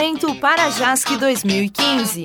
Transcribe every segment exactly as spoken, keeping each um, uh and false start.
Momento Parajasc dois mil e quinze.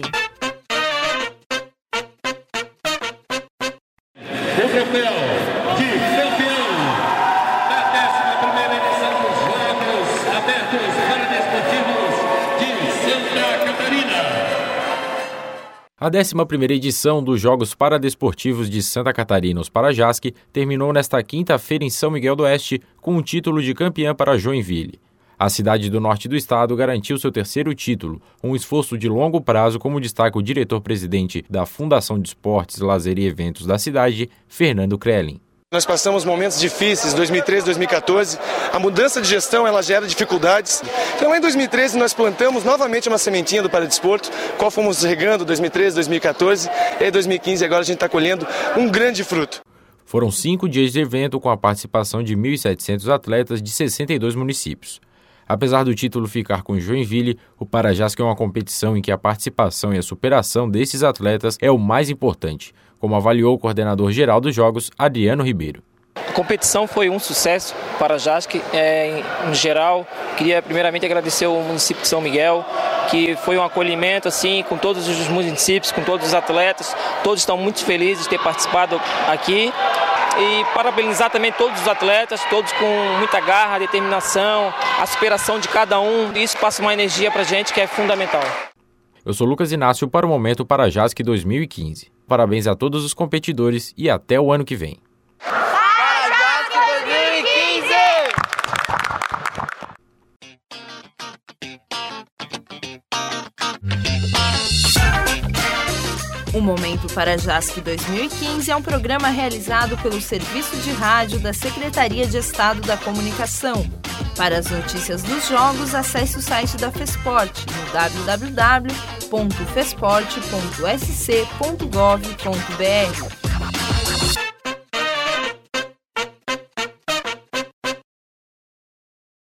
O troféu de campeão da décima primeira edição dos Jogos Abertos Paradesportivos de Santa Catarina. A décima primeira edição dos Jogos Paradesportivos de Santa Catarina, os Parajasc, terminou nesta quinta-feira em São Miguel do Oeste com o título de campeã para Joinville. A cidade do norte do estado garantiu seu terceiro título, um esforço de longo prazo, como destaca o diretor-presidente da Fundação de Esportes, Lazer e Eventos da cidade, Fernando Krellin. Nós passamos momentos difíceis, dois mil e treze, dois mil e quatorze, a mudança de gestão ela gera dificuldades. Então em dois mil e treze nós plantamos novamente uma sementinha do paradesporto, qual fomos regando dois mil e treze, dois mil e quatorze e em dois mil e quinze agora a gente está colhendo um grande fruto. Foram cinco dias de evento com a participação de mil e setecentos atletas de sessenta e dois municípios. Apesar do título ficar com Joinville, o Parajasc é uma competição em que a participação e a superação desses atletas é o mais importante, como avaliou o coordenador-geral dos Jogos, Adriano Ribeiro. A competição foi um sucesso para a Parajasc, é, em geral. Queria primeiramente agradecer ao município de São Miguel, que foi um acolhimento assim, com todos os municípios, com todos os atletas. Todos estão muito felizes de ter participado aqui. E parabenizar também todos os atletas, todos com muita garra, determinação, a superação de cada um. Isso passa uma energia para a gente que é fundamental. Eu sou Lucas Inácio para o Momento Parajasc dois mil e quinze. Parabéns a todos os competidores e até o ano que vem. Parajasc dois mil e quinze! O Momento Parajasc dois mil e quinze é um programa realizado pelo Serviço de Rádio da Secretaria de Estado da Comunicação. Para as notícias dos jogos, acesse o site da FESPORT no w w w ponto fesport ponto s c ponto gov ponto b r.